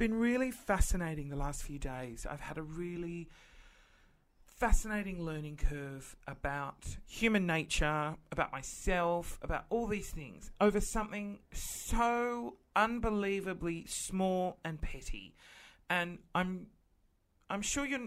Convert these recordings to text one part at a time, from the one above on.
been really fascinating the last few days. I've had a really fascinating learning curve about human nature, about myself, about all these things over something so unbelievably small and petty. And I'm sure you're.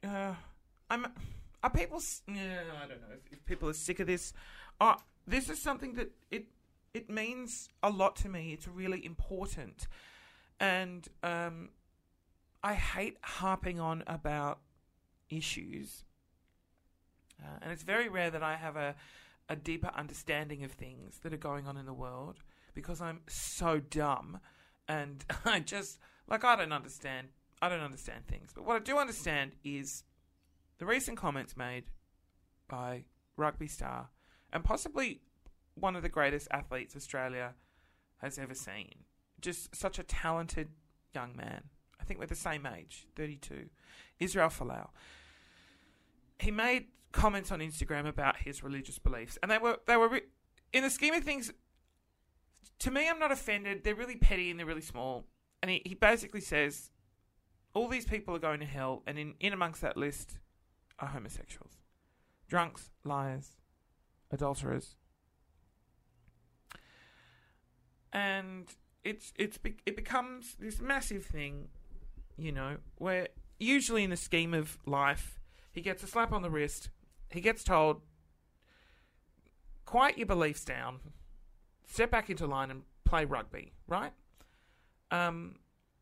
Are people? I don't know if people are sick of this. This is something that it means a lot to me. It's really important, and I hate harping on about issues. And it's very rare that I have a deeper understanding of things that are going on in the world because I'm so dumb, and I don't understand things. But what I do understand is the recent comments made by rugby star and possibly one of the greatest athletes Australia has ever seen. Just such a talented young man. I think we're the same age, 32. Israel Folau. He made comments on Instagram about his religious beliefs, and they were in the scheme of things, to me, I'm not offended. They're really petty and they're really small. And he basically says all these people are going to hell, and in amongst that list are homosexuals, drunks, liars, adulterers. And it becomes this massive thing, where usually in the scheme of life, he gets a slap on the wrist, he gets told, quiet your beliefs down, step back into line and play rugby, right? And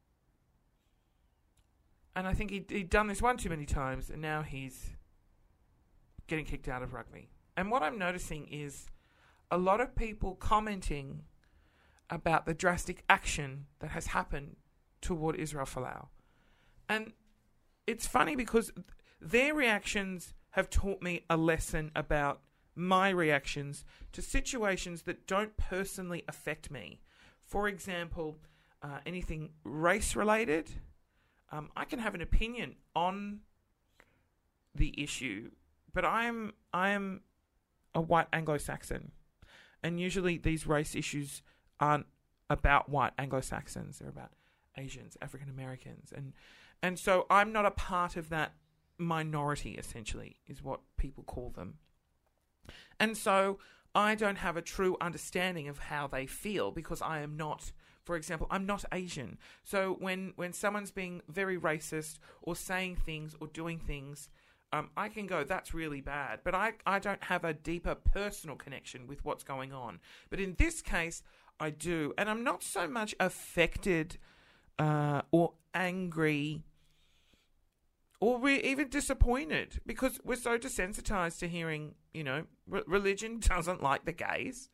I think he'd done this one too many times, and now he's getting kicked out of rugby. And what I'm noticing is a lot of people commenting about the drastic action that has happened toward Israel Folau. And it's funny because their reactions have taught me a lesson about my reactions to situations that don't personally affect me. For example, anything race-related. I can have an opinion on the issue, but I am a white Anglo-Saxon, and usually these race issues aren't about white Anglo-Saxons. They're about Asians, African Americans, and so I'm not a part of that minority. Essentially, is what people call them, and so I don't have a true understanding of how they feel because I am not. For example, I'm not Asian. So when someone's being very racist or saying things or doing things, I can go, that's really bad. But I don't have a deeper personal connection with what's going on. But in this case, I do. And I'm not so much affected or angry or even disappointed because we're so desensitized to hearing, religion doesn't like the gays.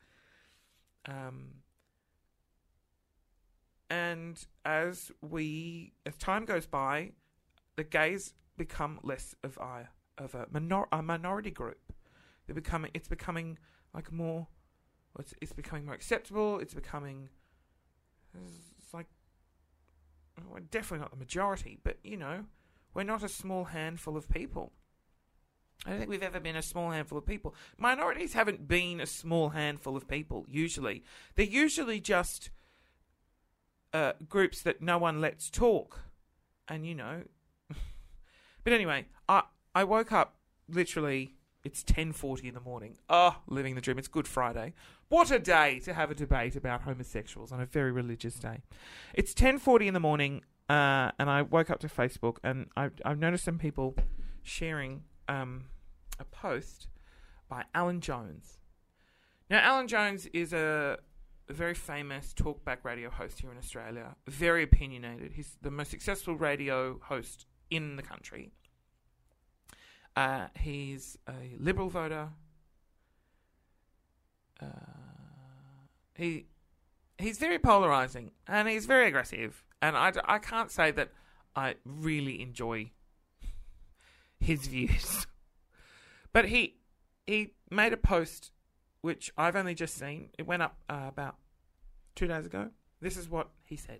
And as time goes by, the gays become less of a minority group. It's becoming like more. It's becoming more acceptable. It's like we're definitely not the majority, but we're not a small handful of people. I don't think we've ever been a small handful of people. Minorities haven't been a small handful of people. Usually, they're usually just groups that no one lets talk, and But anyway, I woke up literally. It's 10:40 in the morning. Living the dream. It's Good Friday. What a day to have a debate about homosexuals on a very religious day. It's 10:40 in the morning, and I woke up to Facebook, and I've noticed some people sharing a post by Alan Jones. Now, Alan Jones is a very famous talkback radio host here in Australia. Very opinionated. He's the most successful radio host in the country. He's a Liberal voter. He's very polarising and he's very aggressive. And I can't say that I really enjoy his views. But he made a post which I've only just seen. It went up about 2 days ago. This is what he said.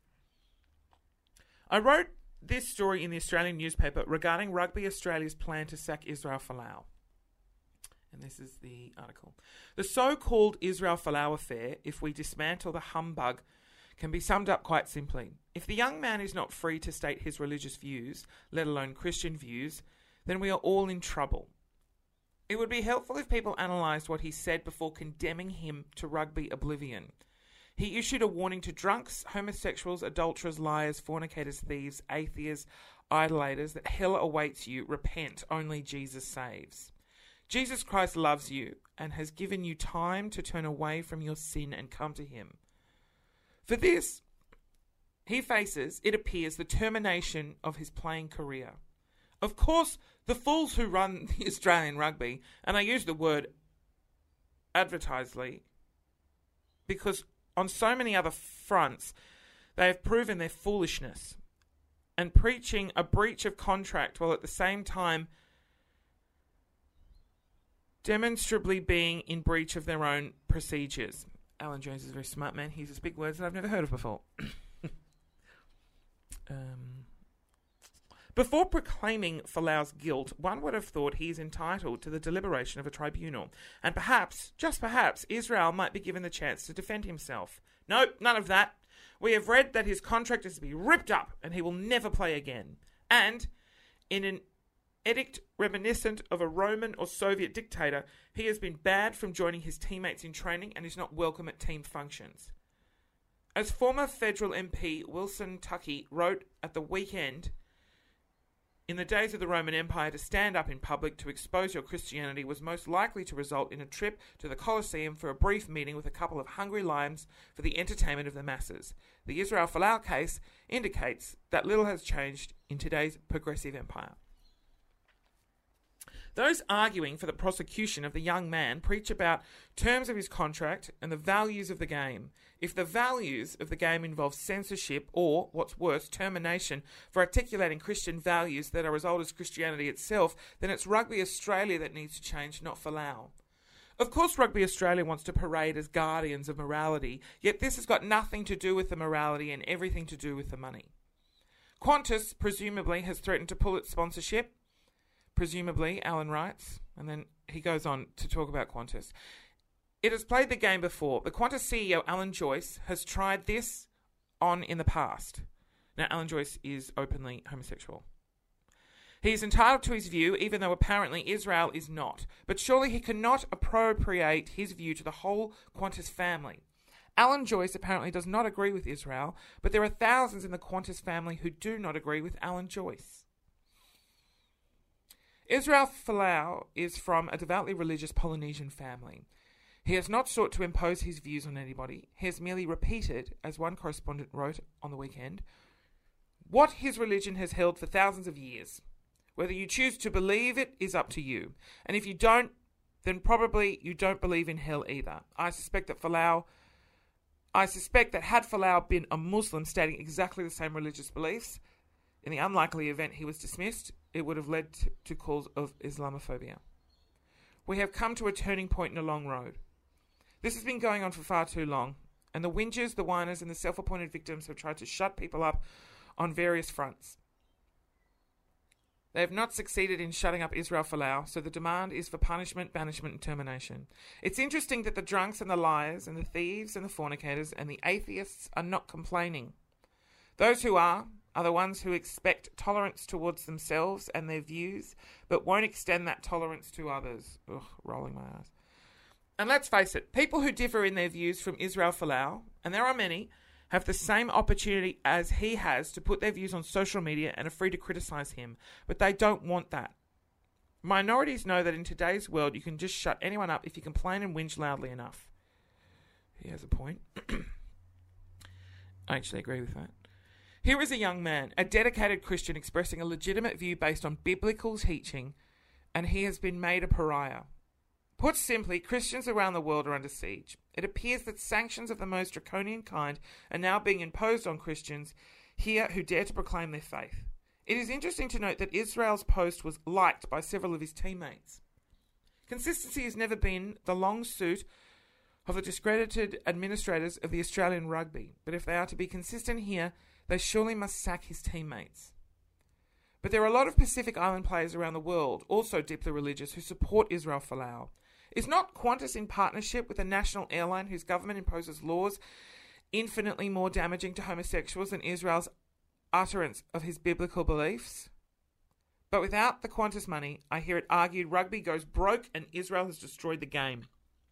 I wrote this story in the Australian newspaper regarding Rugby Australia's plan to sack Israel Folau. And this is the article. The so-called Israel Folau affair, if we dismantle the humbug, can be summed up quite simply. If the young man is not free to state his religious views, let alone Christian views, then we are all in trouble. It would be helpful if people analysed what he said before condemning him to rugby oblivion. He issued a warning to drunks, homosexuals, adulterers, liars, fornicators, thieves, atheists, idolaters, that hell awaits you. Repent, only Jesus saves. Jesus Christ loves you and has given you time to turn away from your sin and come to him. For this, he faces, it appears, the termination of his playing career. Of course, the fools who run the Australian rugby, and I use the word advertisedly, because on so many other fronts, they have proven their foolishness and preaching a breach of contract while at the same time demonstrably being in breach of their own procedures. Alan Jones is a very smart man. He uses big words that I've never heard of before. Before proclaiming Folau's guilt, one would have thought he is entitled to the deliberation of a tribunal, and perhaps, just perhaps, Israel might be given the chance to defend himself. No, none of that. We have read that his contract is to be ripped up and he will never play again. And, in an edict reminiscent of a Roman or Soviet dictator, he has been banned from joining his teammates in training and is not welcome at team functions. As former federal MP Wilson Tuckey wrote at the weekend, in the days of the Roman Empire, to stand up in public to expose your Christianity was most likely to result in a trip to the Colosseum for a brief meeting with a couple of hungry lions for the entertainment of the masses. The Israel Folau case indicates that little has changed in today's progressive empire. Those arguing for the prosecution of the young man preach about terms of his contract and the values of the game. If the values of the game involve censorship or, what's worse, termination for articulating Christian values that are as old as Christianity itself, then it's Rugby Australia that needs to change, not Folau. Of course, Rugby Australia wants to parade as guardians of morality, yet this has got nothing to do with the morality and everything to do with the money. Qantas, presumably, has threatened to pull its sponsorship. Presumably, Alan writes, and then he goes on to talk about Qantas. It has played the game before. The Qantas CEO, Alan Joyce, has tried this on in the past. Now, Alan Joyce is openly homosexual. He is entitled to his view, even though apparently Israel is not. But surely he cannot appropriate his view to the whole Qantas family. Alan Joyce apparently does not agree with Israel, but there are thousands in the Qantas family who do not agree with Alan Joyce. Israel Folau is from a devoutly religious Polynesian family. He has not sought to impose his views on anybody. He has merely repeated, as one correspondent wrote on the weekend, what his religion has held for thousands of years. Whether you choose to believe it is up to you. And if you don't, then probably you don't believe in hell either. I suspect that had Folau been a Muslim stating exactly the same religious beliefs, in the unlikely event he was dismissed, it would have led to calls of Islamophobia. We have come to a turning point in a long road. This has been going on for far too long, and the whingers, the whiners, and the self-appointed victims have tried to shut people up on various fronts. They have not succeeded in shutting up Israel Folau, so the demand is for punishment, banishment, and termination. It's interesting that the drunks and the liars and the thieves and the fornicators and the atheists are not complaining. Those who are the ones who expect tolerance towards themselves and their views, but won't extend that tolerance to others. Ugh, rolling my eyes. And let's face it, people who differ in their views from Israel Folau, and there are many, have the same opportunity as he has to put their views on social media and are free to criticise him, but they don't want that. Minorities know that in today's world you can just shut anyone up if you complain and whinge loudly enough. He has a point. I actually agree with that. Here is a young man, a dedicated Christian, expressing a legitimate view based on biblical teaching, and he has been made a pariah. Put simply, Christians around the world are under siege. It appears that sanctions of the most draconian kind are now being imposed on Christians here who dare to proclaim their faith. It is interesting to note that Israel's post was liked by several of his teammates. Consistency has never been the long suit of the discredited administrators of the Australian rugby, but if they are to be consistent here, they surely must sack his teammates. But there are a lot of Pacific Island players around the world, also deeply religious, who support Israel Folau. Is not Qantas in partnership with a national airline whose government imposes laws infinitely more damaging to homosexuals than Israel's utterance of his biblical beliefs. But without the Qantas money, I hear it argued rugby goes broke and Israel has destroyed the game.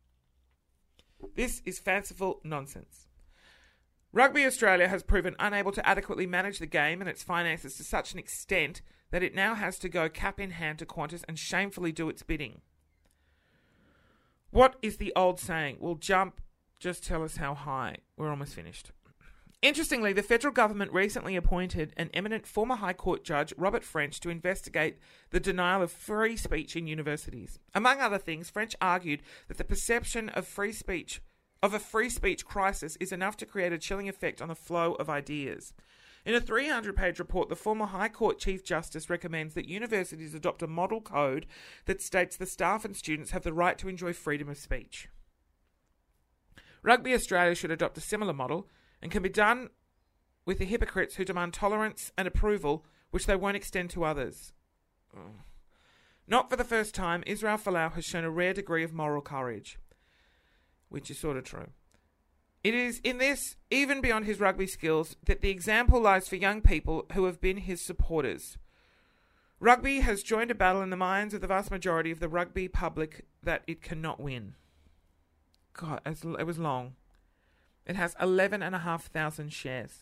This is fanciful nonsense. Rugby Australia has proven unable to adequately manage the game and its finances to such an extent that it now has to go cap in hand to Qantas and shamefully do its bidding. What is the old saying? We'll jump, just tell us how high. We're almost finished. Interestingly, the federal government recently appointed an eminent former High Court judge, Robert French, to investigate the denial of free speech in universities. Among other things, French argued that the perception of a free speech crisis is enough to create a chilling effect on the flow of ideas. In a 300-page report, the former High Court Chief Justice recommends that universities adopt a model code that states the staff and students have the right to enjoy freedom of speech. Rugby Australia should adopt a similar model and can be done with the hypocrites who demand tolerance and approval which they won't extend to others. Not for the first time, Israel Folau has shown a rare degree of moral courage, which is sort of true. It is in this, even beyond his rugby skills, that the example lies for young people who have been his supporters. Rugby has joined a battle in the minds of the vast majority of the rugby public that it cannot win. God, it was long. It has 11,500 shares.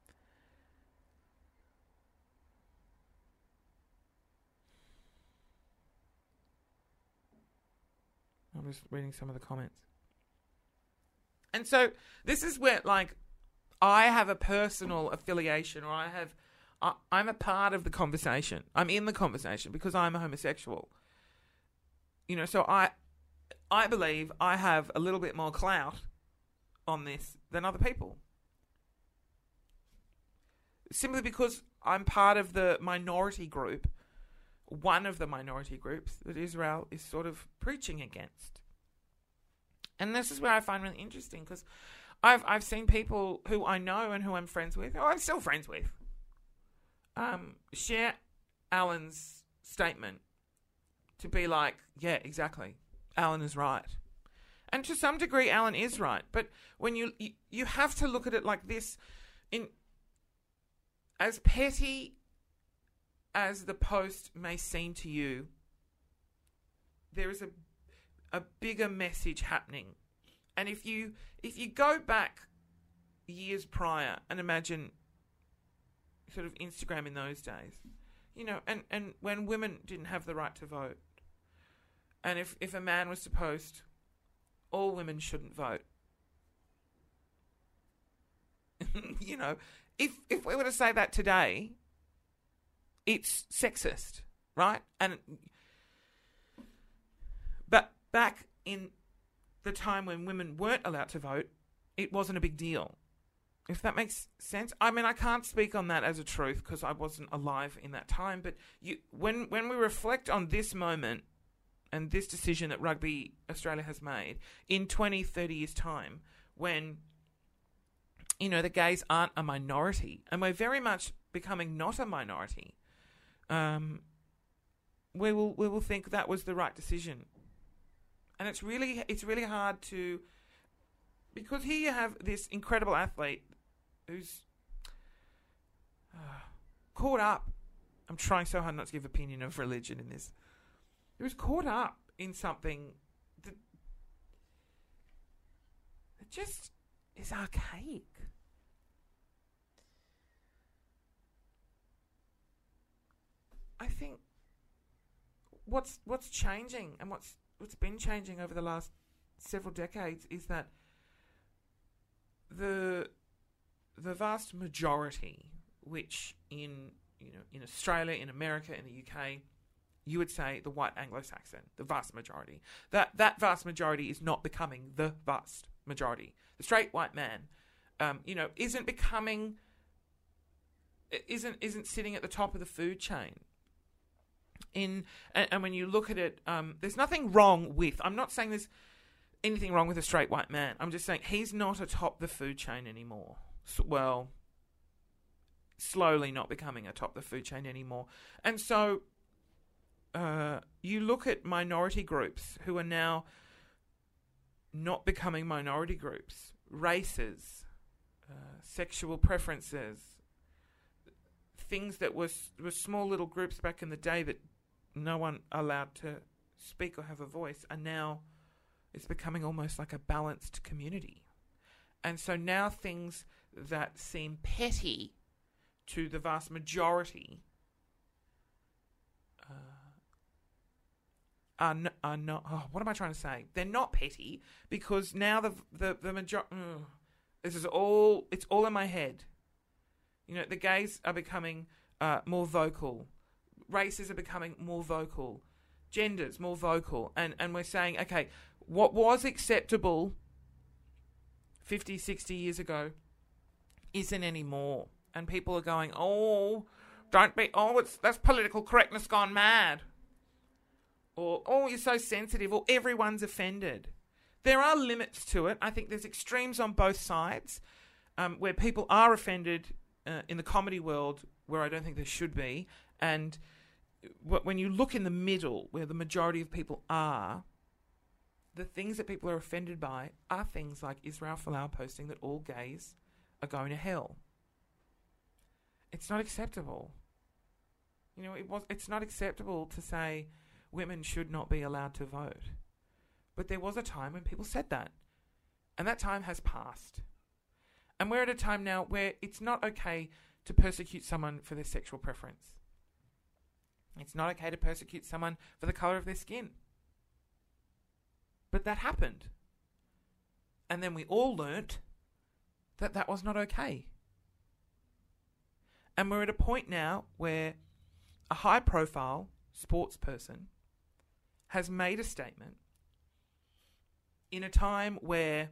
I'm just reading some of the comments. And so this is where, like, I have a personal affiliation, or I'm a part of the conversation. I'm in the conversation because I'm a homosexual. You know, so I believe I have a little bit more clout on this than other people. Simply because I'm part of the minority group, one of the minority groups that Israel is sort of preaching against. And this is where I find really interesting, because I've seen people who I know and who I'm friends with, or I'm still friends with, share Alan's statement to be like, yeah, exactly, Alan is right. And to some degree, Alan is right. But when you have to look at it like this, in as petty as the post may seem to you, there is a bigger message happening. And if you go back years prior and imagine sort of Instagram in those days, you know, and when women didn't have the right to vote, and if a man was to post, all women shouldn't vote. You know, if we were to say that today, it's sexist, right? But back in the time when women weren't allowed to vote, it wasn't a big deal. If that makes sense. I mean, I can't speak on that as a truth because I wasn't alive in that time. But when we reflect on this moment and this decision that Rugby Australia has made in 20, 30 years' time, when, you know, the gays aren't a minority and we're very much becoming not a minority, we will think that was the right decision. And it's really hard to, because here you have this incredible athlete who's caught up. I'm trying so hard not to give opinion of religion in this. Who's caught up in something that just is archaic. I think what's changing and what's been changing over the last several decades is that the vast majority, which in Australia, in America, in the UK, you would say the white Anglo-Saxon, the vast majority. That vast majority is not becoming the vast majority. The straight white man, isn't sitting at the top of the food chain. And when you look at it, there's nothing wrong with. I'm not saying there's anything wrong with a straight white man. I'm just saying he's not atop the food chain anymore. Well, slowly not becoming atop the food chain anymore. And so you look at minority groups who are now not becoming minority groups, races, sexual preferences, things that were small little groups back in the day that no one allowed to speak or have a voice, and now it's becoming almost like a balanced community. And so now things that seem petty to the vast majority are not. Oh, what am I trying to say? They're not petty because now the majority. This is all. It's all in my head. You know, the gays are becoming more vocal. Races are becoming more vocal. Genders more vocal. And we're saying, okay, what was acceptable 50, 60 years ago isn't anymore. And people are going, that's political correctness gone mad. Or, you're so sensitive, or everyone's offended. There are limits to it. I think there's extremes on both sides, where people are offended in the comedy world, where I don't think there should be. And when you look in the middle, where the majority of people are, the things that people are offended by are things like Israel Folau posting that all gays are going to hell. It's not acceptable. You know, it's not acceptable to say women should not be allowed to vote. But there was a time when people said that. And that time has passed. And we're at a time now where it's not okay to persecute someone for their sexual preference. It's not okay to persecute someone for the colour of their skin. But that happened. And then we all learnt that that was not okay. And we're at a point now where a high-profile sports person has made a statement in a time where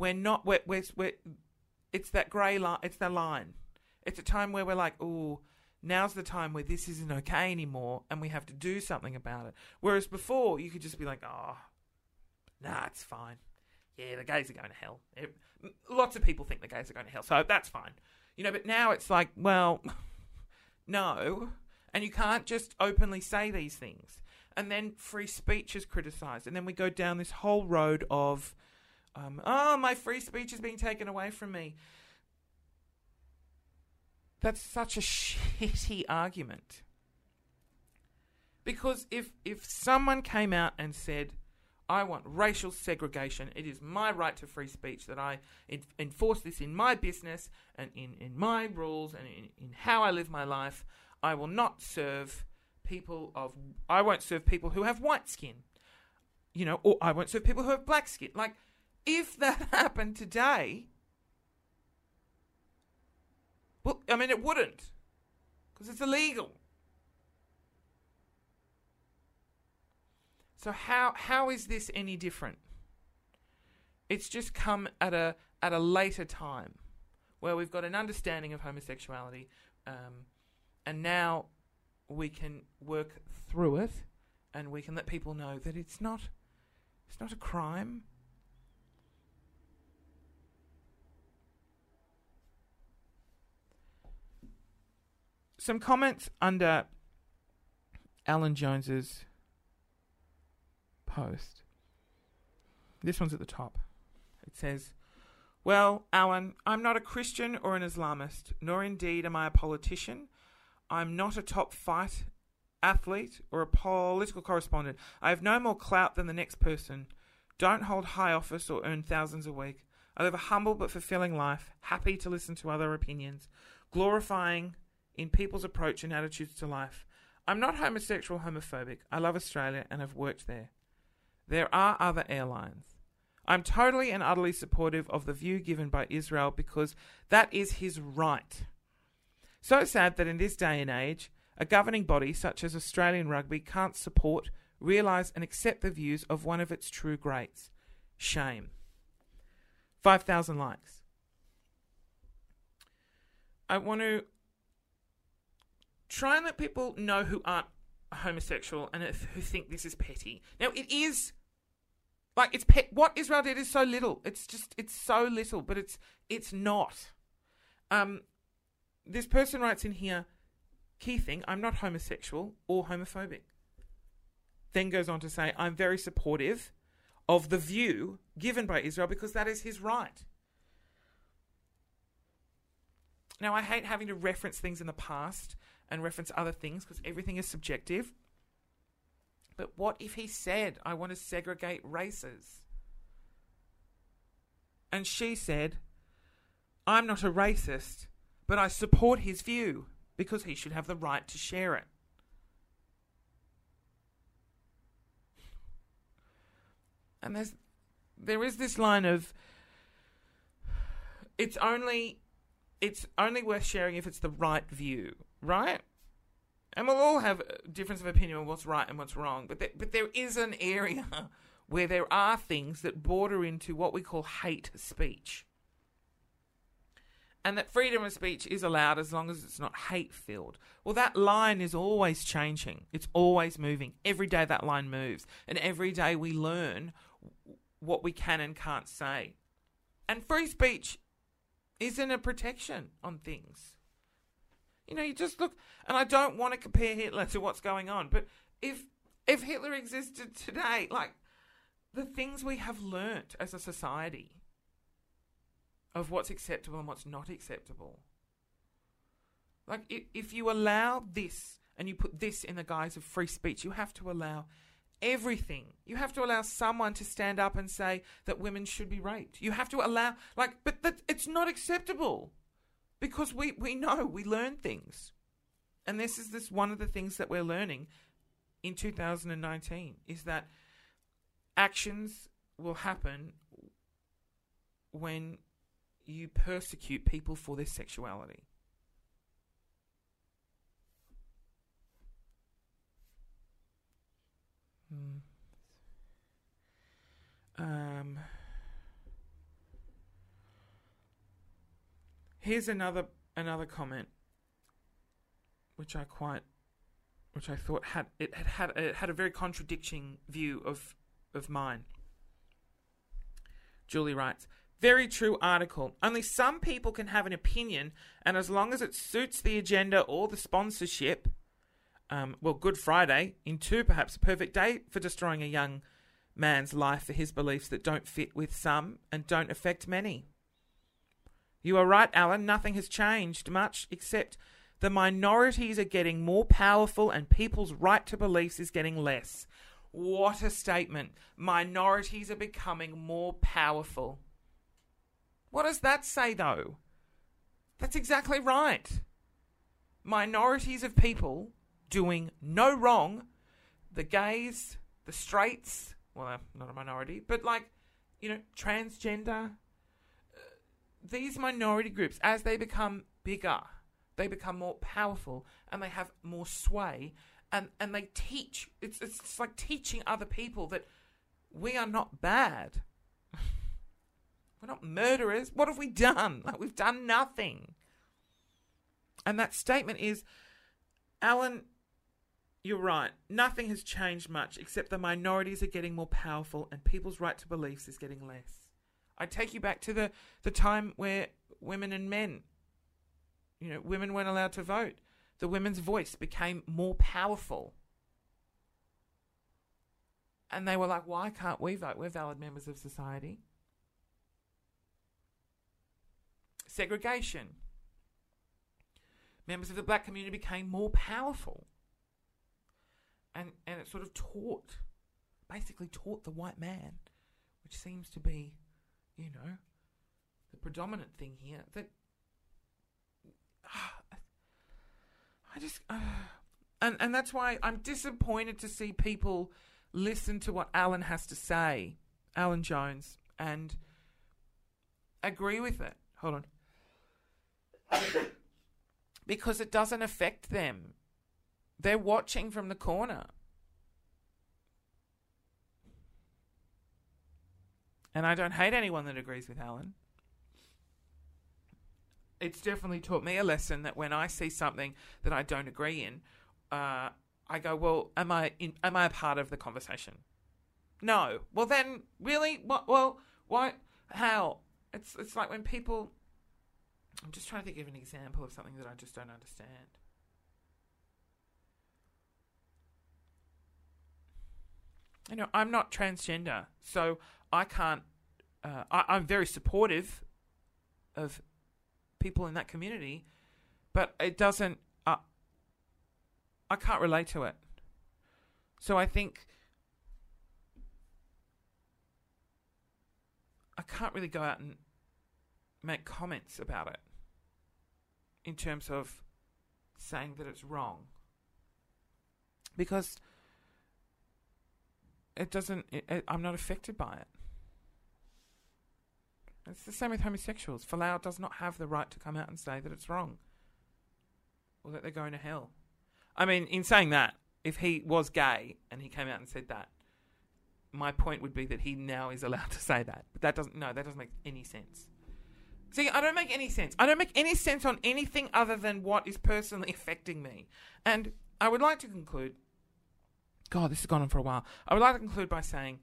it's that grey line, it's the line. It's a time where we're like, now's the time where this isn't okay anymore and we have to do something about it. Whereas before, you could just be like, nah, it's fine. Yeah, the gays are going to hell. Lots of people think the gays are going to hell, so that's fine. You know, but now it's like, well, no. And you can't just openly say these things. And then free speech is criticised. And then we go down this whole road of, my free speech is being taken away from me. That's such a shitty argument. Because if someone came out and said, I want racial segregation, it is my right to free speech that I enforce this in my business and in my rules and in how I live my life, I will not serve I won't serve people who have white skin, you know, or I won't serve people who have black skin. Like, if that happened today, well, I mean, it wouldn't, because it's illegal. So how is this any different? It's just come at a later time, where we've got an understanding of homosexuality, and now we can work through it, and we can let people know that it's not a crime. Some comments under Alan Jones's post. This one's at the top. It says, well, Alan, I'm not a Christian or an Islamist, nor indeed am I a politician. I'm not a top fight athlete or a political correspondent. I have no more clout than the next person. Don't hold high office or earn thousands a week. I live a humble but fulfilling life, happy to listen to other opinions, glorifying in people's approach and attitudes to life. I'm not homosexual, homophobic. I love Australia and have worked there. There are other airlines. I'm totally and utterly supportive of the view given by Israel because that is his right. So sad that in this day and age, a governing body such as Australian Rugby can't support, realise and accept the views of one of its true greats. Shame. 5,000 likes. I want to try and let people know who aren't homosexual and who think this is petty. Now, it is, like, it's what Israel did is so little. It's so little, but it's not. This person writes in here, key thing, I'm not homosexual or homophobic. Then goes on to say, I'm very supportive of the view given by Israel because that is his right. Now, I hate having to reference things in the past and reference other things because everything is subjective. But what if he said, I want to segregate races? And she said, I'm not a racist, but I support his view because he should have the right to share it. And there is this line of, it's only worth sharing if it's the right view, right? And we'll all have a difference of opinion on what's right and what's wrong, but there is an area where there are things that border into what we call hate speech. And that freedom of speech is allowed as long as it's not hate-filled. Well, that line is always changing. It's always moving. Every day that line moves. And every day we learn what we can and can't say. And free speech isn't a protection on things. You know, you just look, and I don't want to compare Hitler to what's going on, but if Hitler existed today, like, the things we have learnt as a society of what's acceptable and what's not acceptable. Like, if you allow this and you put this in the guise of free speech, you have to allow everything. You have to allow someone to stand up and say that women should be raped. You have to allow, but it's not acceptable because we know, we learn things. And this is one of the things that we're learning in 2019 is that actions will happen when you persecute people for their sexuality. Here's another comment, which I thought had a very contradicting view of mine. Julie writes, very true article. Only some people can have an opinion, and as long as it suits the agenda or the sponsorship, Good Friday, in two, perhaps a perfect day for destroying a young man's life for his beliefs that don't fit with some and don't affect many. You are right, Alan. Nothing has changed much except the minorities are getting more powerful and people's right to beliefs is getting less. What a statement. Minorities are becoming more powerful. What does that say, though? That's exactly right. Minorities of people doing no wrong, the gays, the straights, well, they're not a minority, but transgender, these minority groups, as they become bigger, they become more powerful and they have more sway and they teach. It's like teaching other people that we are not bad. We're not murderers. What have we done? We've done nothing. And that statement is, Alan, you're right. Nothing has changed much except the minorities are getting more powerful and people's right to beliefs is getting less. I take you back to the time where women and men, women weren't allowed to vote. The women's voice became more powerful. And they were like, why can't we vote? We're valid members of society. Segregation. Members of the black community became more powerful. And it sort of basically taught the white man, which seems to be, the predominant thing here, that and that's why I'm disappointed to see people listen to what Alan has to say, Alan Jones, and agree with it. Hold on. Because it doesn't affect them. They're watching from the corner. And I don't hate anyone that agrees with Alan. It's definitely taught me a lesson that when I see something that I don't agree in, I go, well, am I a part of the conversation? No. Well, then, really? What? Well, why? How? It's like when people... I'm just trying to think of an example of something that I just don't understand. I'm not transgender, so I can't... I'm very supportive of people in that community, but it doesn't. I can't relate to it. So I think I can't really go out and make comments about it in terms of saying that it's wrong, because it doesn't. I'm not affected by it. It's the same with homosexuals. Folau does not have the right to come out and say that it's wrong or that they're going to hell. I mean, in saying that, if he was gay and he came out and said that, my point would be that he now is allowed to say that. But that doesn't make any sense. See, I don't make any sense. I don't make any sense on anything other than what is personally affecting me. And I would like to conclude... God, this has gone on for a while. I would like to conclude by saying...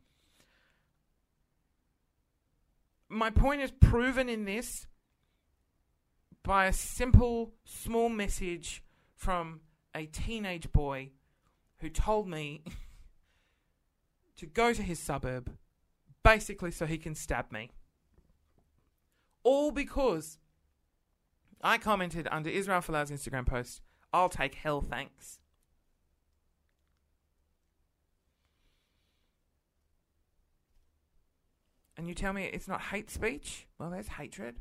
my point is proven in this by a simple, small message from a teenage boy who told me to go to his suburb, basically so he can stab me. All because I commented under Israel Folau's Instagram post, "I'll take hell, thanks." And you tell me it's not hate speech? Well, there's hatred.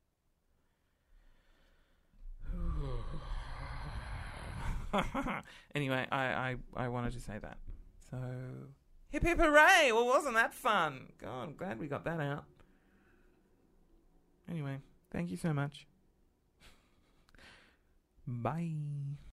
Anyway, I wanted to say that. So, hip hip hooray! Well, wasn't that fun? God, I'm glad we got that out. Anyway, thank you so much. Bye.